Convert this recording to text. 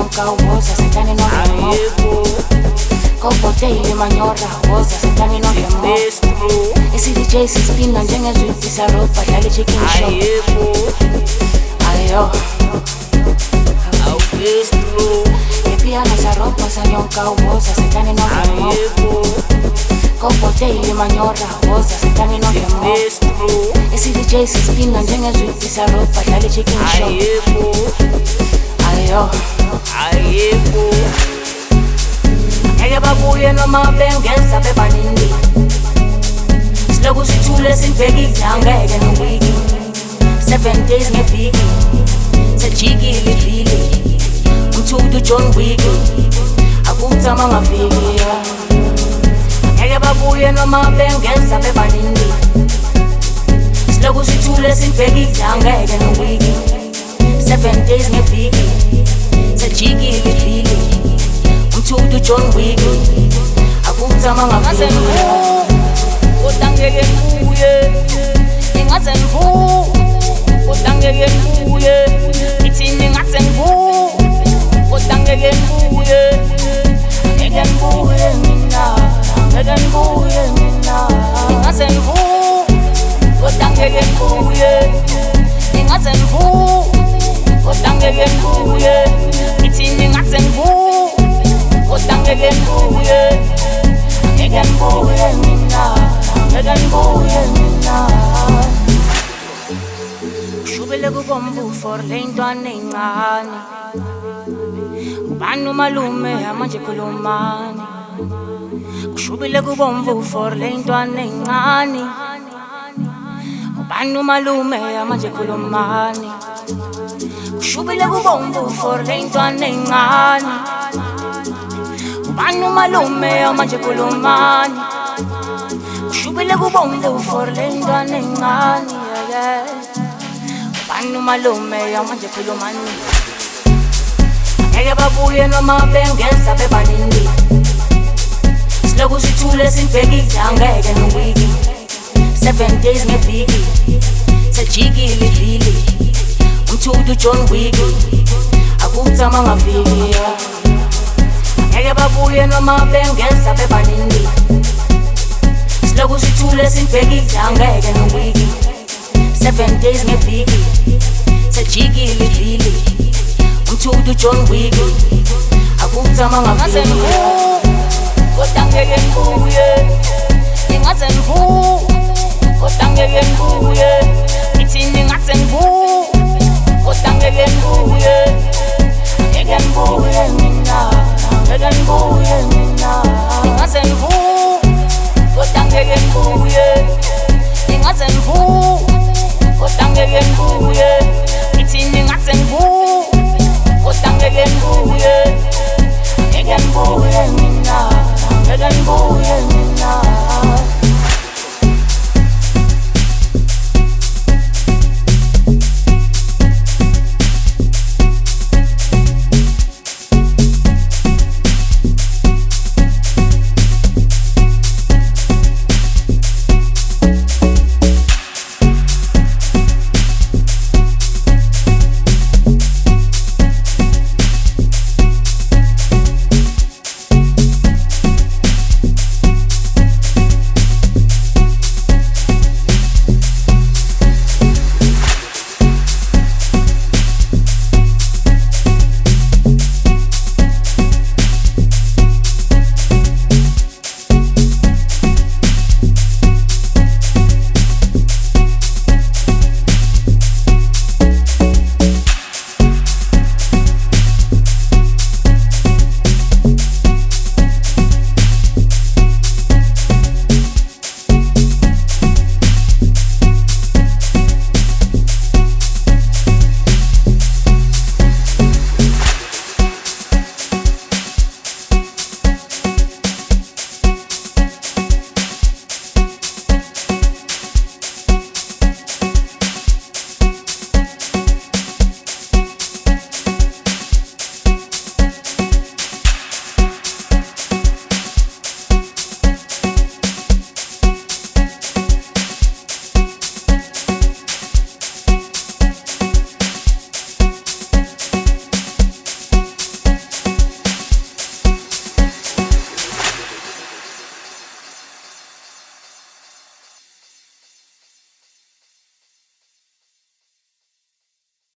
nyonka uwoza setani no demo Kopo daily manyora uwoza setani no demo Esi DJ sispina njengezwiti saropa dali chicken shop Ayo Epiana saropa sa nyonka uwoza setani no demo Kopo daily manyora uwoza setani no demo Esi DJ sispina njengezwiti saropa dali chicken shop Ayo Ngeke babuye noma bengeza bebaningi Siloku sithule sinibhekile angeke nowiki 7 days ngeviki Sejikile ivili Umthudu John Wick Akuthama ngaviki Ngeke babuye noma bengeza bebaningi Siloku sithule sinibhekile angeke nowiki 7 days ngeviki Sejikile ivili Umthudu John Wick Akuthama ngaviki Kodwa ngeke ngibuye Ingaze ngibu Kodwa ngeke ngibuye Ngithini ngase ngibu Kodwa ngeke ngibuye Ngeke ngibuye mina Ngeke ngibuye mina Ingaze ngibu Kodwa ngeke ngibuye Ingaze ngibu Kodwa ngeke ngibuye Ngithini ngase ngibu Kodwa ngeke ngibuye Ngeke ngibuye mina Ngeke ngibuye mina Kushubile kubomvu for le ntwana encane Ubani umalume manje khulumani Kushubile kubomvu for le ntwana encane Ubani umalume manje khulumani Kushubile kubomvu for le ntwana encane Ubani umalume manje khulumani Kushubile kubomvu for le ntwana encane Ubani umalume manje khulumani Ngeke babuye noma bengeza bebaningi Siloku sithule sinibhekile angeke nowiki 7 days ngeviki Sejikile ivili Umthudu John Wick Akuthama ngaviki Ngeke babuye noma bengeza bebaningi Siloku sithule sinibhekile angeke nowiki 7 days ngeviki Sejikile ivili Umthudu John Wick Akuthama ngaviki Kodwa ngeke ngibuye Ingaze ngibu Kodwa ngeke ngibuye Ngithini ngase ngibu Kodwa ngeke ngibuye Ngeke ngibuye mina Ngeke ngibuye mina Ingaze ngibu Kodwa ngeke ngibuye Ingaze ngibu Kodwa ngeke ngibuye Ngithini ngase ngibu Kodwa ngeke ngibuye